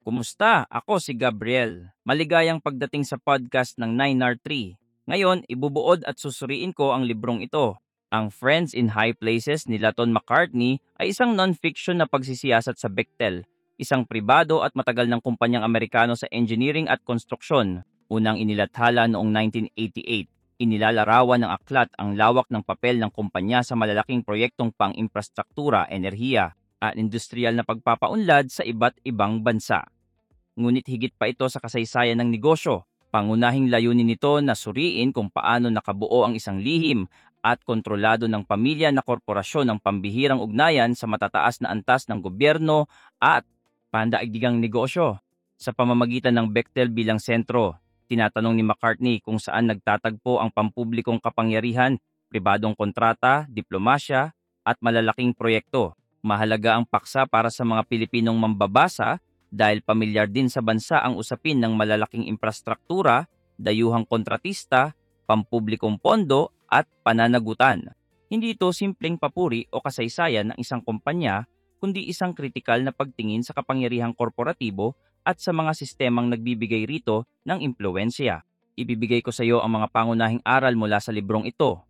Kumusta? Ako si Gabriel. Maligayang pagdating sa podcast ng 9R3. Ngayon, ibubuod at susuriin ko ang librong ito. Ang Friends in High Places ni Laton McCartney ay isang non-fiction na pagsisiyasat sa Bechtel, isang pribado at matagal ng kumpanyang Amerikano sa engineering at konstruksyon. Unang inilathala noong 1988. Inilalarawan ng aklat ang lawak ng papel ng kumpanya sa malalaking proyektong pang-infrastruktura, enerhiya, at industrial na pagpapaunlad sa iba't ibang bansa. Ngunit higit pa ito sa kasaysayan ng negosyo. Pangunahing layunin nito na suriin kung paano nakabuo ang isang lihim at kontrolado ng pamilya na korporasyon ng pambihirang ugnayan sa matataas na antas ng gobyerno at pandaigdigang negosyo. Sa pamamagitan ng Bechtel bilang sentro, tinatanong ni McCartney kung saan nagtatagpo ang pampublikong kapangyarihan, pribadong kontrata, diplomasya, at malalaking proyekto. Mahalaga ang paksa para sa mga Pilipinong mambabasa dahil pamilyar din sa bansa ang usapin ng malalaking infrastruktura, dayuhang kontratista, pampublikong pondo at pananagutan. Hindi ito simpleng papuri o kasaysayan ng isang kumpanya, kundi isang kritikal na pagtingin sa kapangyarihang korporatibo at sa mga sistemang nagbibigay rito ng impluensya. Ibibigay ko sa iyo ang mga pangunahing aral mula sa librong ito.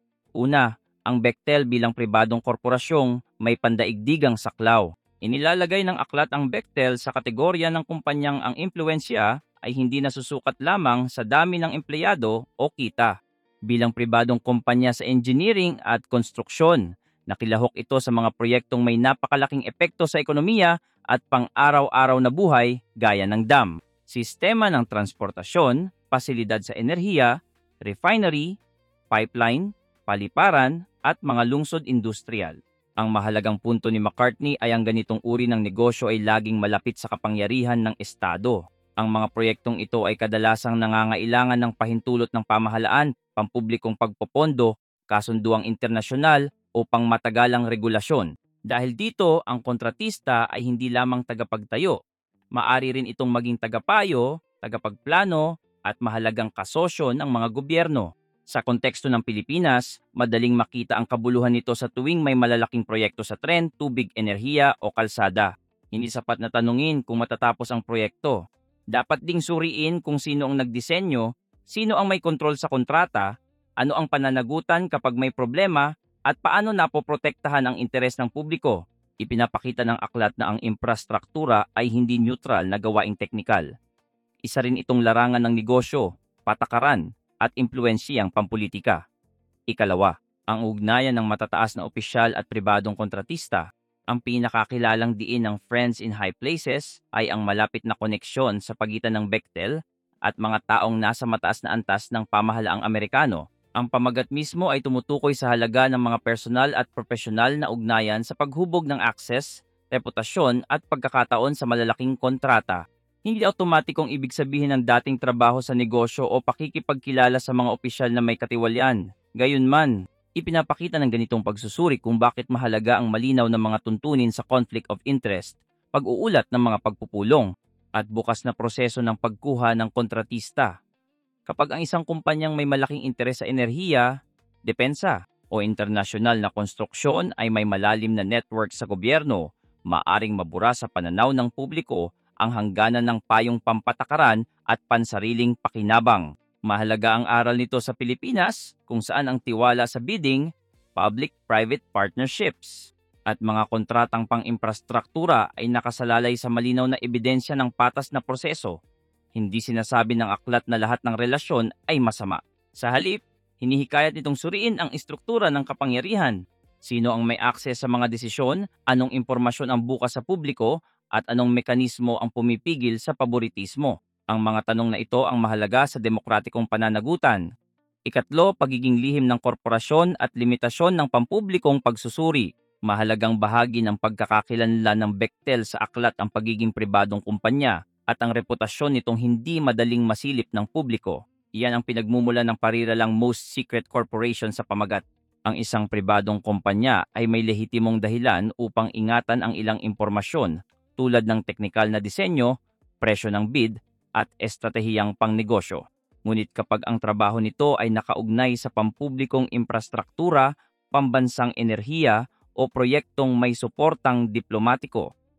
Una, ang Bechtel bilang pribadong korporasyong may pandaigdigang saklaw. Inilalagay ng aklat ang Bechtel sa kategorya ng kumpanyang ang impluensya ay hindi nasusukat lamang sa dami ng empleyado o kita. Bilang pribadong kumpanya sa engineering at konstruksyon, nakilahok ito sa mga proyektong may napakalaking epekto sa ekonomiya at pang-araw-araw na buhay gaya ng dam, sistema ng transportasyon, pasilidad sa enerhiya, refinery, pipeline, paliparan at mga lungsod industrial. Ang mahalagang punto ni McCartney ay ang ganitong uri ng negosyo ay laging malapit sa kapangyarihan ng Estado. Ang mga proyektong ito ay kadalasang nangangailangan ng pahintulot ng pamahalaan, pampublikong pagpopondo, kasunduang internasyonal o pangmatagalang regulasyon. Dahil dito, ang kontratista ay hindi lamang tagapagtayo. Maari rin itong maging tagapayo, tagapagplano at mahalagang kasosyo ng mga gobyerno. Sa konteksto ng Pilipinas, madaling makita ang kabuluhan nito sa tuwing may malalaking proyekto sa tren, tubig, enerhiya o kalsada. Hindi sapat na tanungin kung matatapos ang proyekto. Dapat ding suriin kung sino ang nagdisenyo, sino ang may kontrol sa kontrata, ano ang pananagutan kapag may problema, at paano napoprotektahan ang interes ng publiko. Ipinapakita ng aklat na ang infrastruktura ay hindi neutral na gawaing teknikal. Isa rin itong larangan ng negosyo, patakaran, at impluensiyang pampulitika. Ikalawa, ang ugnayan ng matataas na opisyal at pribadong kontratista. Ang pinakakilalang diin ng Friends in High Places ay ang malapit na koneksyon sa pagitan ng Bechtel at mga taong nasa mataas na antas ng pamahalaang Amerikano. Ang pamagat mismo ay tumutukoy sa halaga ng mga personal at profesional na ugnayan sa paghubog ng akses, reputasyon at pagkakataon sa malalaking kontrata. Hindi automatikong ibig sabihin ng dating trabaho sa negosyo o pakikipagkilala sa mga opisyal na may katiwalian. Gayunman, ipinapakita ng ganitong pagsusuri kung bakit mahalaga ang malinaw na mga tuntunin sa conflict of interest, pag-uulat ng mga pagpupulong, at bukas na proseso ng pagkuha ng kontratista. Kapag ang isang kumpanyang may malaking interes sa enerhiya, depensa, o internasyonal na konstruksyon ay may malalim na network sa gobyerno, maaring mabura sa pananaw ng publiko ang hangganan ng payong pampatakaran at pansariling pakinabang. Mahalaga ang aral nito sa Pilipinas kung saan ang tiwala sa bidding, public-private partnerships, at mga kontratang pang-infrastruktura ay nakasalalay sa malinaw na ebidensya ng patas na proseso. Hindi sinasabi ng aklat na lahat ng relasyon ay masama. Sa halip, hinihikayat nitong suriin ang istruktura ng kapangyarihan. Sino ang may akses sa mga desisyon, anong impormasyon ang bukas sa publiko, at anong mekanismo ang pumipigil sa paboritismo. Ang mga tanong na ito ang mahalaga sa demokratikong pananagutan. Ikatlo, pagiging lihim ng korporasyon at limitasyon ng pampublikong pagsusuri. Mahalagang bahagi ng pagkakakilanlan ng Bechtel sa aklat ang pagiging pribadong kumpanya at ang reputasyon nitong hindi madaling masilip ng publiko. Iyan ang pinagmumula ng pariralang most secret corporation sa pamagat. Ang isang pribadong kumpanya ay may lehitimong dahilan upang ingatan ang ilang impormasyon tulad ng teknikal na disenyo, presyo ng bid, at estratehiyang pangnegosyo. Ngunit kapag ang trabaho nito ay nakaugnay sa pampublikong infrastruktura, pambansang enerhiya o proyektong may suportang diplomatiko,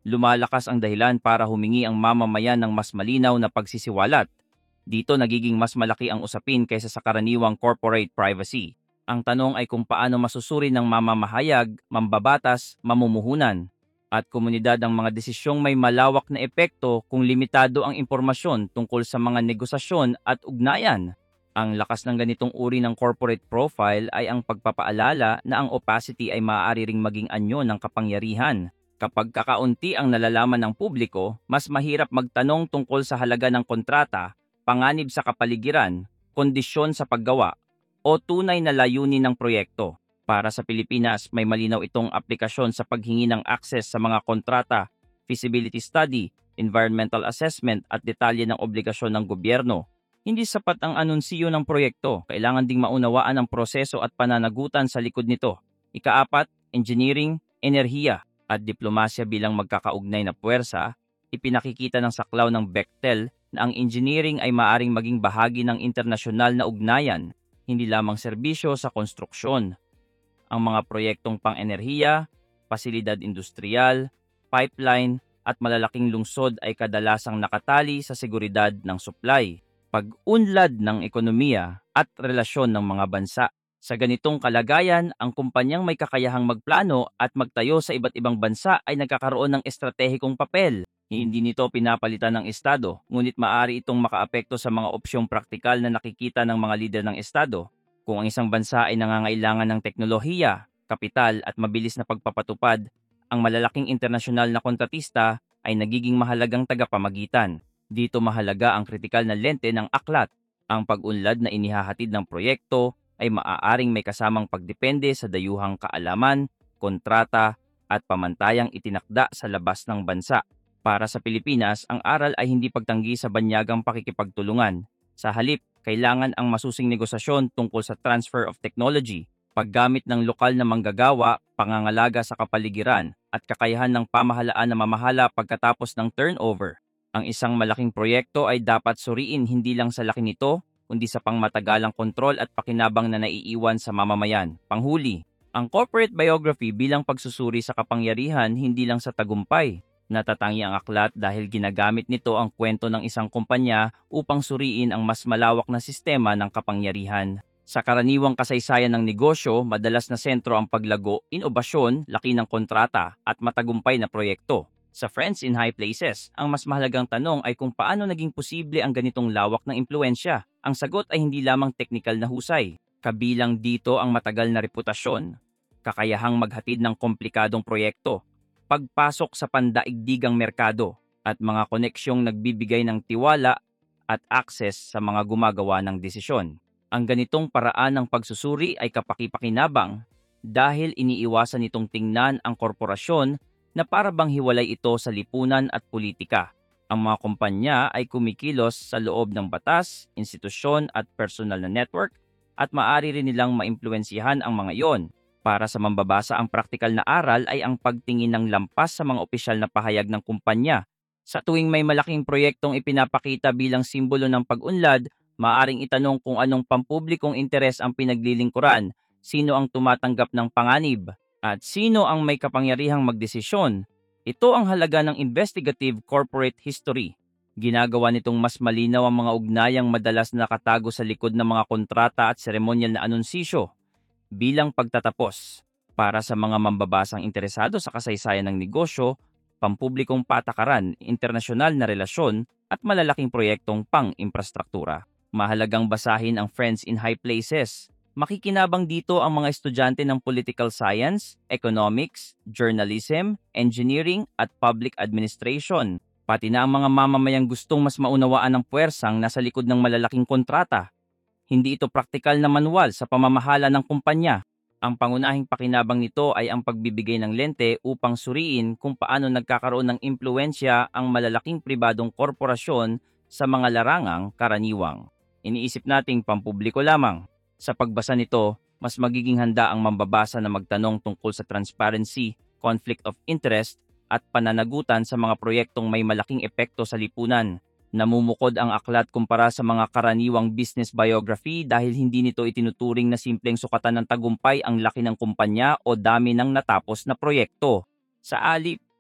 Lumalakas ang dahilan para humingi ang mamamayan ng mas malinaw na pagsisiwalat. Dito nagiging mas malaki ang usapin kaysa sa karaniwang corporate privacy. Ang tanong ay kung paano masusuri ng mamamahayag, mambabatas, mamumuhunan, at komunidad ang mga desisyong may malawak na epekto kung limitado ang impormasyon tungkol sa mga negosasyon at ugnayan. Ang lakas ng ganitong uri ng corporate profile ay ang pagpapaalala na ang opacity ay maaari ring maging anyo ng kapangyarihan. Kapag kakaunti ang nalalaman ng publiko, mas mahirap magtanong tungkol sa halaga ng kontrata, panganib sa kapaligiran, kondisyon sa paggawa, o tunay na layunin ng proyekto. Para sa Pilipinas, may malinaw itong aplikasyon sa paghingi ng access sa mga kontrata, feasibility study, environmental assessment at detalye ng obligasyon ng gobyerno. Hindi sapat ang anunsiyo ng proyekto, kailangan ding maunawaan ang proseso at pananagutan sa likod nito. Ikaapat, engineering, enerhiya, at diplomasya bilang magkakaugnay na puwersa, ipinakikita ng saklaw ng Bechtel na ang engineering ay maaring maging bahagi ng internasyonal na ugnayan, hindi lamang serbisyo sa konstruksyon. Ang mga proyektong pang-enerhiya, pasilidad industrial, pipeline, at malalaking lungsod ay kadalasang nakatali sa seguridad ng supply, pag-unlad ng ekonomiya, at relasyon ng mga bansa. Sa ganitong kalagayan, ang kumpanyang may kakayahang magplano at magtayo sa iba't ibang bansa ay nagkakaroon ng estratehikong papel. Hindi nito pinapalitan ng Estado, ngunit maaari itong makaapekto sa mga opsyong praktikal na nakikita ng mga lider ng Estado. Kung ang isang bansa ay nangangailangan ng teknolohiya, kapital at mabilis na pagpapatupad, ang malalaking internasyonal na kontratista ay nagiging mahalagang tagapamagitan. Dito mahalaga ang kritikal na lente ng aklat. Ang pag-unlad na inihahatid ng proyekto ay maaaring may kasamang pagdepende sa dayuhang kaalaman, kontrata at pamantayang itinakda sa labas ng bansa. Para sa Pilipinas, ang aral ay hindi pagtanggi sa banyagang pakikipagtulungan. Sa halip, kailangan ang masusing negosasyon tungkol sa transfer of technology, paggamit ng lokal na manggagawa, pangangalaga sa kapaligiran, at kakayahan ng pamahalaan na mamahala pagkatapos ng turnover. Ang isang malaking proyekto ay dapat suriin hindi lang sa laki nito, kundi sa pangmatagalang kontrol at pakinabang na naiiwan sa mamamayan. Panghuli, ang corporate biography bilang pagsusuri sa kapangyarihan hindi lang sa tagumpay. Natatangi ang aklat dahil ginagamit nito ang kwento ng isang kumpanya upang suriin ang mas malawak na sistema ng kapangyarihan. Sa karaniwang kasaysayan ng negosyo, madalas na sentro ang paglago, inobasyon, laki ng kontrata at matagumpay na proyekto. Sa Friends in High Places, ang mas mahalagang tanong ay kung paano naging posible ang ganitong lawak ng impluensya. Ang sagot ay hindi lamang teknikal na husay. Kabilang dito ang matagal na reputasyon, kakayahang maghatid ng komplikadong proyekto, pagpasok sa pandaigdigang merkado, at mga koneksyong nagbibigay ng tiwala at access sa mga gumagawa ng desisyon. Ang ganitong paraan ng pagsusuri ay kapaki-pakinabang dahil iniiwasan nitong tingnan ang korporasyon na para bang hiwalay ito sa lipunan at politika. Ang mga kumpanya ay kumikilos sa loob ng batas, institusyon at personal na network at maaari rin nilang maimpluwensyahan ang mga iyon. Para sa mambabasa, ang praktikal na aral ay ang pagtingin ng lampas sa mga opisyal na pahayag ng kumpanya. Sa tuwing may malaking proyektong ipinapakita bilang simbolo ng pag-unlad, maaaring itanong kung anong pampublikong interes ang pinaglilingkuran, sino ang tumatanggap ng panganib, at sino ang may kapangyarihang magdesisyon. Ito ang halaga ng investigative corporate history. Ginagawa nitong mas malinaw ang mga ugnayang madalas nakatago sa likod ng mga kontrata at seremonyal na anunsisyo. Bilang pagtatapos, para sa mga mambabasang interesado sa kasaysayan ng negosyo, pampublikong patakaran, internasyonal na relasyon at malalaking proyektong pang-imprastruktura, mahalagang basahin ang Friends in High Places. Makikinabang dito ang mga estudyante ng political science, economics, journalism, engineering at public administration, pati na ang mga mamamayang gustong mas maunawaan ang puwersang nasa likod ng malalaking kontrata. Hindi ito praktikal na manual sa pamamahala ng kumpanya. Ang pangunahing pakinabang nito ay ang pagbibigay ng lente upang suriin kung paano nagkakaroon ng impluensya ang malalaking pribadong korporasyon sa mga larangang karaniwang iniisip nating pampubliko lamang. Sa pagbasa nito, mas magiging handa ang mambabasa na magtanong tungkol sa transparency, conflict of interest, at pananagutan sa mga proyektong may malaking epekto sa lipunan. Namumukod ang aklat kumpara sa mga karaniwang business biography dahil hindi nito itinuturing na simpleng sukatan ng tagumpay ang laki ng kumpanya o dami ng natapos na proyekto. Sa alip,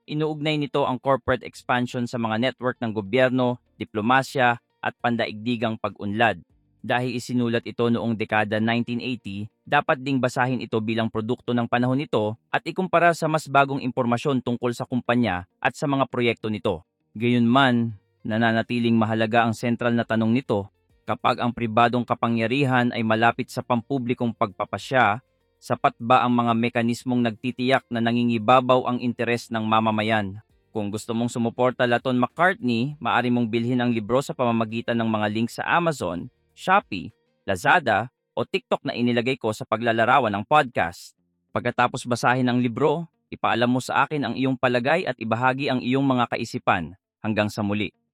Inuugnay nito ang corporate expansion sa mga network ng gobyerno, diplomasya, at pandaigdigang pag-unlad. Dahil isinulat ito noong dekada 1980, dapat ding basahin ito bilang produkto ng panahon nito at ikumpara sa mas bagong impormasyon tungkol sa kumpanya at sa mga proyekto nito. Gayunman, nananatiling mahalaga ang sentral na tanong nito: kapag ang pribadong kapangyarihan ay malapit sa pampublikong pagpapasya, sapat ba ang mga mekanismong nagtitiyak na nangingibabaw ang interes ng mamamayan? Kung gusto mong sumuporta laton McCartney, maaari mong bilhin ang libro sa pamamagitan ng mga link sa Amazon, Shopee, Lazada o TikTok na inilagay ko sa paglalarawan ng podcast. Pagkatapos basahin ang libro, ipaalam mo sa akin ang iyong palagay at ibahagi ang iyong mga kaisipan. Hanggang sa muli.